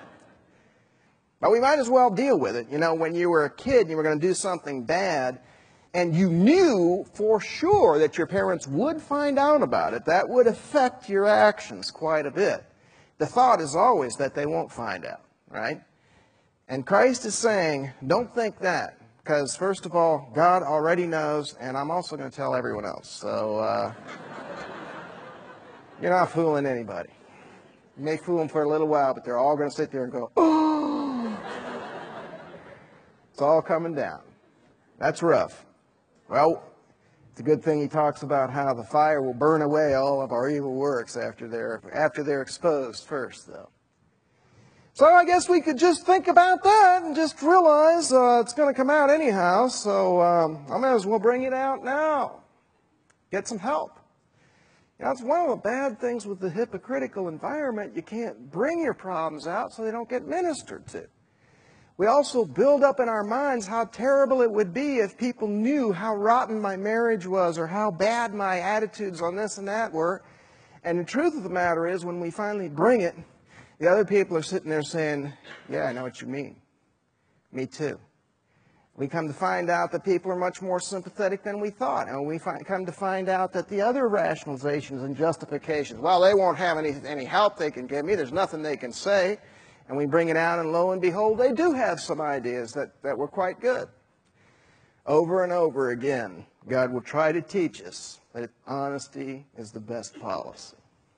But we might as well deal with it. You know, when you were a kid and you were going to do something bad, and you knew for sure that your parents would find out about it, that would affect your actions quite a bit. The thought is always that they won't find out, right? And Christ is saying, don't think that. Because, first of all, God already knows, and I'm also going to tell everyone else. So, you're not fooling anybody. You may fool them for a little while, but they're all going to sit there and go, oh! It's all coming down. That's rough. Well, it's a good thing he talks about how the fire will burn away all of our evil works after they're exposed first, though. So I guess we could just think about that and just realize it's going to come out anyhow, so I might as well bring it out now. Get some help. You know, it's one of the bad things with the hypocritical environment. You can't bring your problems out so they don't get ministered to. We also build up in our minds how terrible it would be if people knew how rotten my marriage was or how bad my attitudes on this and that were. And the truth of the matter is, when we finally bring it, the other people are sitting there saying, yeah, I know what you mean. Me too. We come to find out that people are much more sympathetic than we thought. And we come to find out that the other rationalizations and justifications, well, they won't have any help they can give me. There's nothing they can say. And we bring it out, and lo and behold, they do have some ideas that were quite good. Over and over again, God will try to teach us that honesty is the best policy.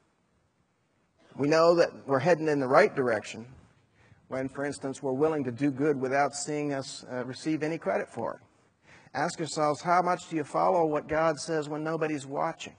We know that we're heading in the right direction when, for instance, we're willing to do good without seeing us receive any credit for it. Ask yourselves, how much do you follow what God says when nobody's watching?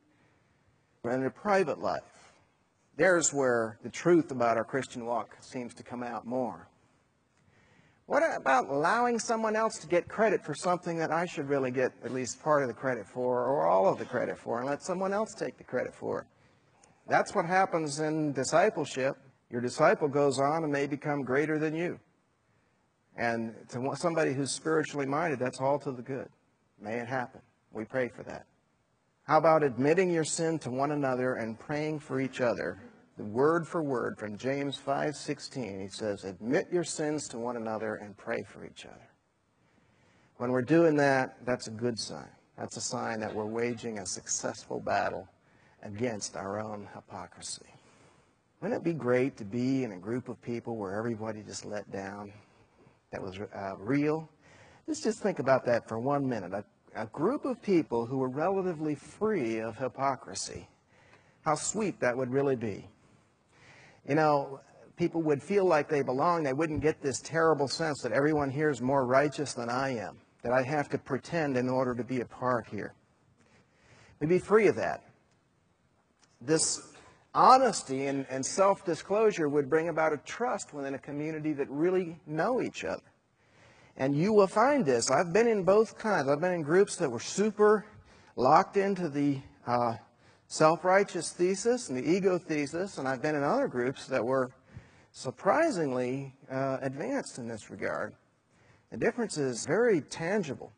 In a private life, there's where the truth about our Christian walk seems to come out more. What about allowing someone else to get credit for something that I should really get at least part of the credit for, or all of the credit for, and let someone else take the credit for it? That's what happens in discipleship. Your disciple goes on and they become greater than you. And to somebody who's spiritually minded, that's all to the good. May it happen. We pray for that. How about admitting your sin to one another and praying for each other? The word for word from James 5:16, he says, admit your sins to one another and pray for each other. When we're doing that, that's a good sign. That's a sign that we're waging a successful battle against our own hypocrisy. Wouldn't it be great to be in a group of people where everybody just let down? That was real. Let's just think about that for 1 minute. A group of people who were relatively free of hypocrisy. How sweet that would really be. You know, people would feel like they belong. They wouldn't get this terrible sense that everyone here is more righteous than I am, that I have to pretend in order to be a part here. We'd be free of that. This honesty and self-disclosure would bring about a trust within a community that really know each other. And you will find this. I've been in both kinds. I've been in groups that were super locked into the self-righteous thesis and the ego thesis, and I've been in other groups that were surprisingly advanced in this regard. The difference is very tangible.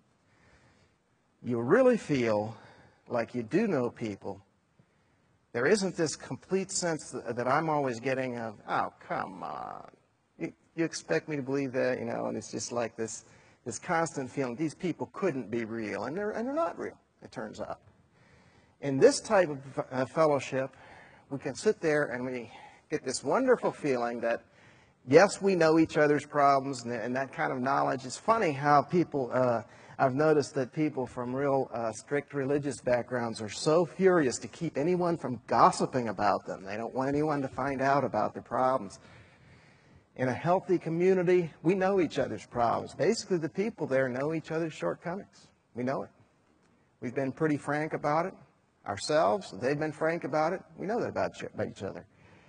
You really feel like you do know people. There isn't this complete sense that I'm always getting of, oh, come on. You expect me to believe that, you know, and it's just like this constant feeling these people couldn't be real, and they're not real, it turns out. In this type of fellowship, we can sit there and we get this wonderful feeling that Yes, we know each other's problems, and that kind of knowledge. It's funny how people, I've noticed that people from real strict religious backgrounds are so furious to keep anyone from gossiping about them. They don't want anyone to find out about their problems. In a healthy community, we know each other's problems. Basically, the people there know each other's shortcomings. We know it. We've been pretty frank about it ourselves. They've been frank about it. We know that about each other.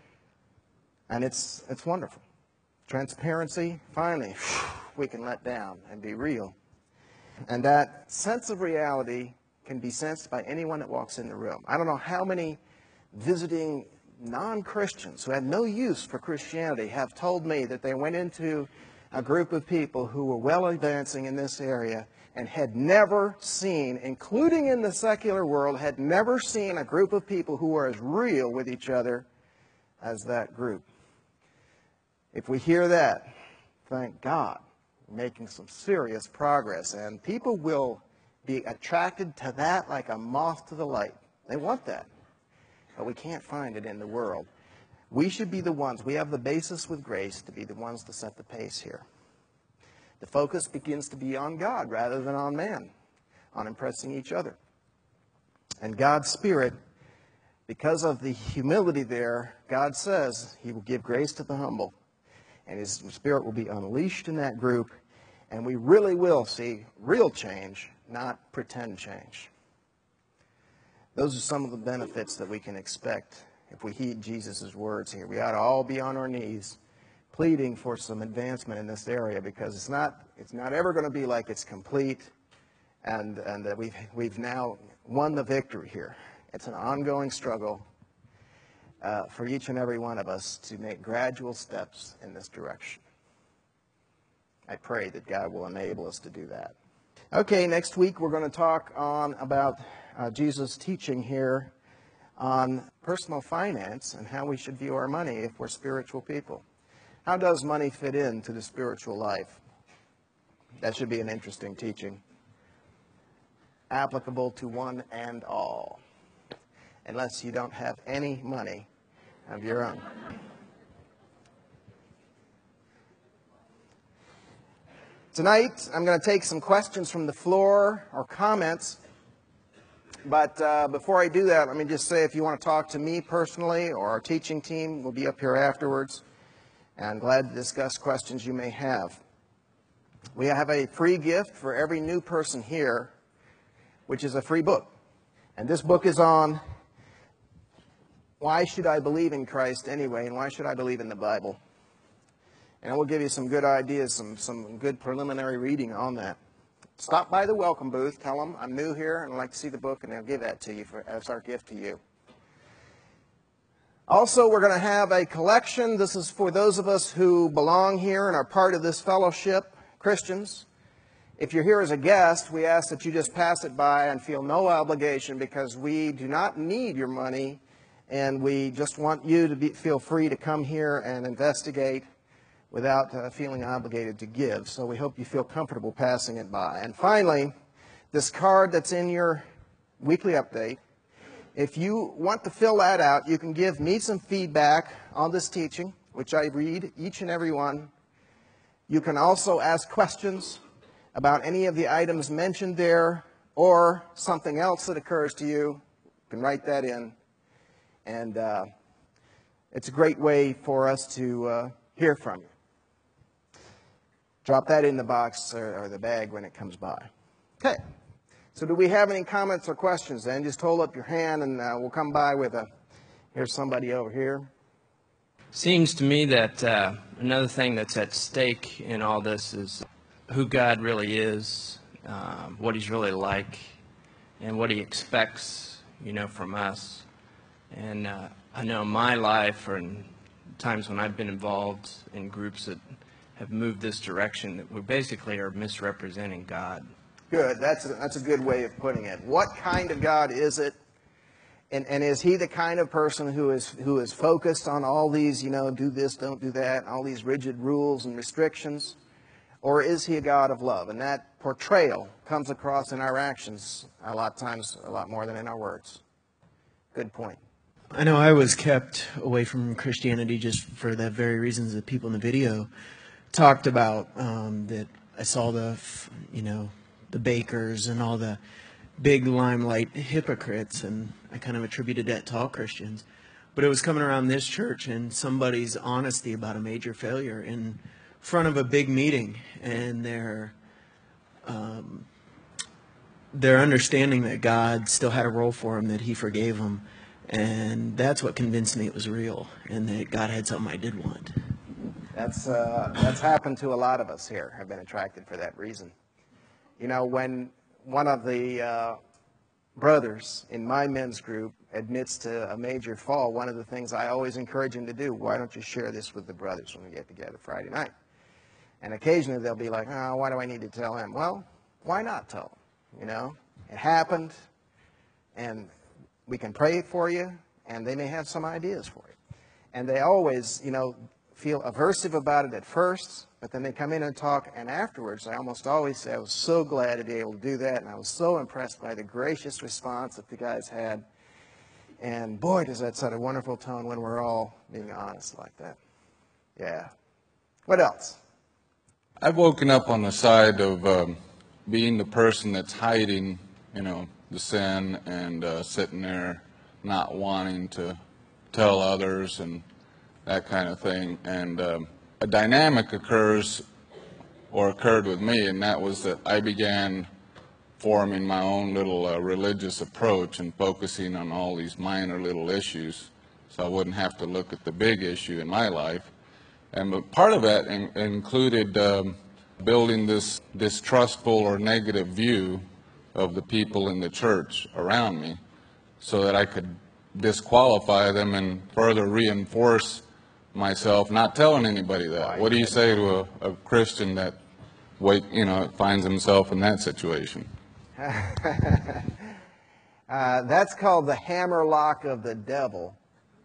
And it's wonderful. Transparency, finally, we can let down and be real. And that sense of reality can be sensed by anyone that walks in the room. I don't know how many visiting non-Christians who had no use for Christianity have told me that they went into a group of people who were well advancing in this area and had never seen, including in the secular world, had never seen a group of people who were as real with each other as that group. If we hear that, thank God, we're making some serious progress, and people will be attracted to that like a moth to the light. They want that, but we can't find it in the world. We should be the ones, we have the basis with grace to be the ones to set the pace here. The focus begins to be on God rather than on man, on impressing each other. And God's Spirit, because of the humility there, God says He will give grace to the humble. And His Spirit will be unleashed in that group, and we really will see real change, not pretend change. Those are some of the benefits that we can expect if we heed Jesus' words here. We ought to all be on our knees pleading for some advancement in this area, because it's not ever going to be like it's complete and that we've now won the victory here. It's an ongoing struggle for each and every one of us to make gradual steps in this direction. I pray that God will enable us to do that. Okay, next week we're going to talk about Jesus' teaching here on personal finance and how we should view our money if we're spiritual people. How does money fit into the spiritual life? That should be an interesting teaching. Applicable to one and all, unless you don't have any money of your own. Tonight, I'm going to take some questions from the floor or comments. But before I do that, let me just say, if you want to talk to me personally or our teaching team, we'll be up here afterwards. And I'm glad to discuss questions you may have. We have a free gift for every new person here, which is a free book. And this book is on why should I believe in Christ anyway, and why should I believe in the Bible? And I will give you some good ideas, some good preliminary reading on that. Stop by the welcome booth, tell them I'm new here and I'd like to see the book, and they'll give that to you as our gift to you. Also, we're going to have a collection. This is for those of us who belong here and are part of this fellowship, Christians. If you're here as a guest, we ask that you just pass it by and feel no obligation, because we do not need your money, and we just want you to feel free to come here and investigate without feeling obligated to give. So we hope you feel comfortable passing it by. And finally, this card that's in your weekly update, if you want to fill that out, you can give me some feedback on this teaching, which I read each and every one. You can also ask questions about any of the items mentioned there, or something else that occurs to you. You can write that in. And it's a great way for us to hear from you. Drop that in the box or the bag when it comes by. Okay. So do we have any comments or questions then? Just hold up your hand and we'll come by with here's somebody over here. Seems to me that another thing that's at stake in all this is who God really is, what He's really like, and what He expects, from us. And I know in my life, or in times when I've been involved in groups that have moved this direction, that we basically are misrepresenting God. Good. That's a good way of putting it. What kind of God is it? And is He the kind of person who is focused on all these, do this, don't do that, all these rigid rules and restrictions? Or is He a God of love? And that portrayal comes across in our actions a lot of times, a lot more than in our words. Good point. I know I was kept away from Christianity just for the very reasons that people in the video talked about, that I saw the bakers and all the big limelight hypocrites, and I kind of attributed that to all Christians. But it was coming around this church and somebody's honesty about a major failure in front of a big meeting, and their understanding that God still had a role for him, that he forgave him. And that's what convinced me it was real, and that God had something I did want. That's happened to a lot of us here. I've been attracted for that reason. You know, when one of the brothers in my men's group admits to a major fall, one of the things I always encourage him to do, why don't you share this with the brothers when we get together Friday night? And occasionally they'll be like, oh, why do I need to tell him? Well, why not tell him? You know, it happened, and we can pray for you, and they may have some ideas for you. And they always, feel aversive about it at first, but then they come in and talk, and afterwards I almost always say, I was so glad to be able to do that, and I was so impressed by the gracious response that the guys had. And boy, does that set a wonderful tone when we're all being honest like that. Yeah. What else? I've woken up on the side of being the person that's hiding, the sin, and sitting there not wanting to tell others and that kind of thing. And a dynamic occurred with me, and that was that I began forming my own little religious approach and focusing on all these minor little issues so I wouldn't have to look at the big issue in my life. But part of that included building this distrustful or negative view of the people in the church around me so that I could disqualify them and further reinforce myself not telling anybody that. What do you say to a Christian that finds himself in that situation? That's called the hammerlock of the devil.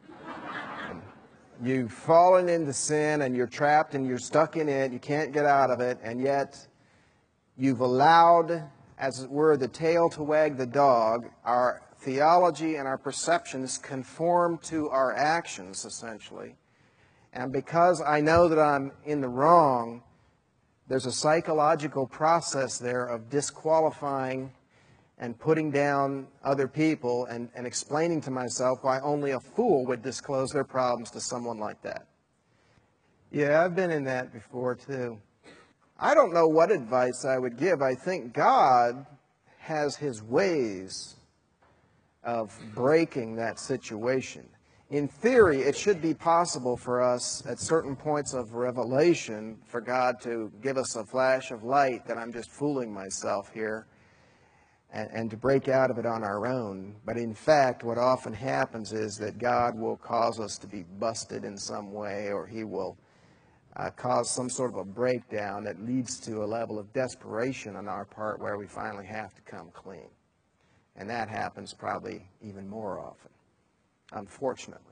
You've fallen into sin and you're trapped and you're stuck in it. You can't get out of it, and yet you've allowed, as it were, the tail to wag the dog. Our theology and our perceptions conform to our actions, essentially. And because I know that I'm in the wrong, there's a psychological process there of disqualifying and putting down other people and explaining to myself why only a fool would disclose their problems to someone like that. Yeah, I've been in that before, too. I don't know what advice I would give. I think God has His ways of breaking that situation. In theory, it should be possible for us at certain points of revelation for God to give us a flash of light that I'm just fooling myself here and to break out of it on our own. But in fact, what often happens is that God will cause us to be busted in some way, or He will cause some sort of a breakdown that leads to a level of desperation on our part where we finally have to come clean. And that happens probably even more often, unfortunately.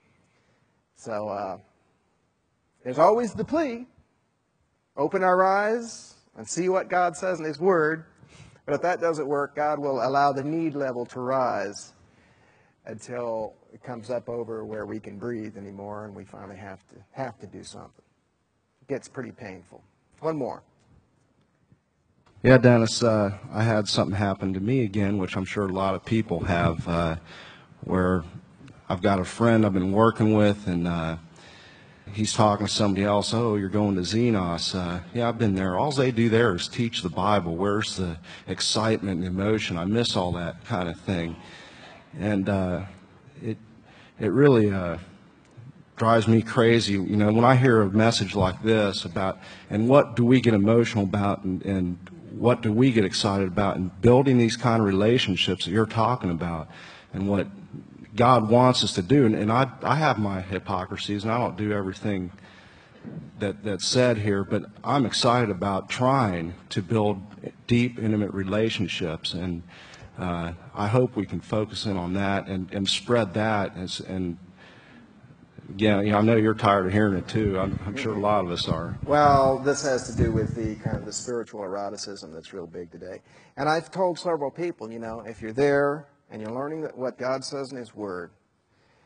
So there's always the plea, open our eyes and see what God says in His Word. But if that doesn't work, God will allow the need level to rise until it comes up over where we can breathe anymore, and we finally have to do something. It gets pretty painful. One more. Yeah, Dennis, I had something happen to me again, which I'm sure a lot of people have, where I've got a friend I've been working with, and he's talking to somebody else. Oh, you're going to Xenos. Yeah, I've been there. All they do there is teach the Bible. Where's the excitement and emotion? I miss all that kind of thing. And it really drives me crazy. When I hear a message like this about, and what do we get emotional about, and what do we get excited about, and building these kind of relationships that you're talking about, and what God wants us to do. And I have my hypocrisies, and I don't do everything that's said here, but I'm excited about trying to build deep, intimate relationships, and I hope we can focus in on that and spread that. And again, I know you're tired of hearing it too. I'm sure a lot of us are. Well, this has to do with the kind of the spiritual eroticism that's real big today. And I've told several people, if you're there and you're learning what God says in His Word,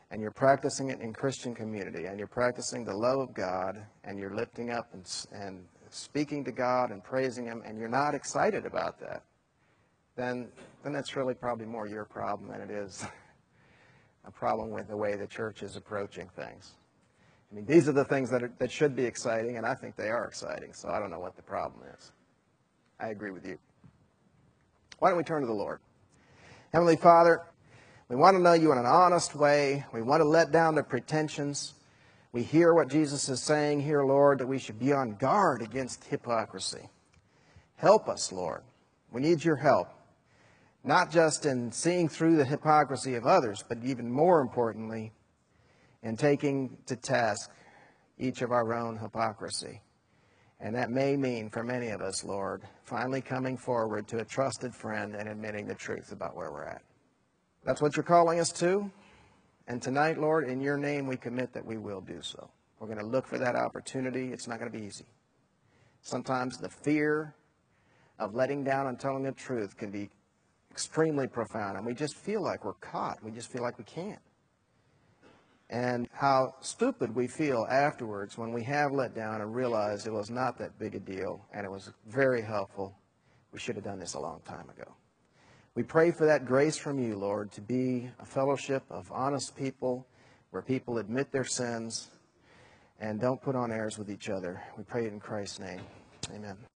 and you're practicing it in Christian community, and you're practicing the love of God, and you're lifting up and speaking to God and praising Him, and you're not excited about that, then that's really probably more your problem than it is a problem with the way the church is approaching things. I mean, these are the things that should be exciting, and I think they are exciting, so I don't know what the problem is. I agree with you. Why don't we turn to the Lord? Heavenly Father, we want to know you in an honest way. We want to let down the pretensions. We hear what Jesus is saying here, Lord, that we should be on guard against hypocrisy. Help us, Lord. We need your help, not just in seeing through the hypocrisy of others, but even more importantly, in taking to task each of our own hypocrisy. And that may mean, for many of us, Lord, finally coming forward to a trusted friend and admitting the truth about where we're at. That's what you're calling us to. And tonight, Lord, in your name, we commit that we will do so. We're going to look for that opportunity. It's not going to be easy. Sometimes the fear of letting down and telling the truth can be extremely profound, and we just feel like we're caught. We just feel like we can't. And how stupid we feel afterwards when we have let down and realize it was not that big a deal, and it was very helpful. We should have done this a long time ago. We pray for that grace from you, Lord, to be a fellowship of honest people where people admit their sins and don't put on airs with each other. We pray it in Christ's name. Amen.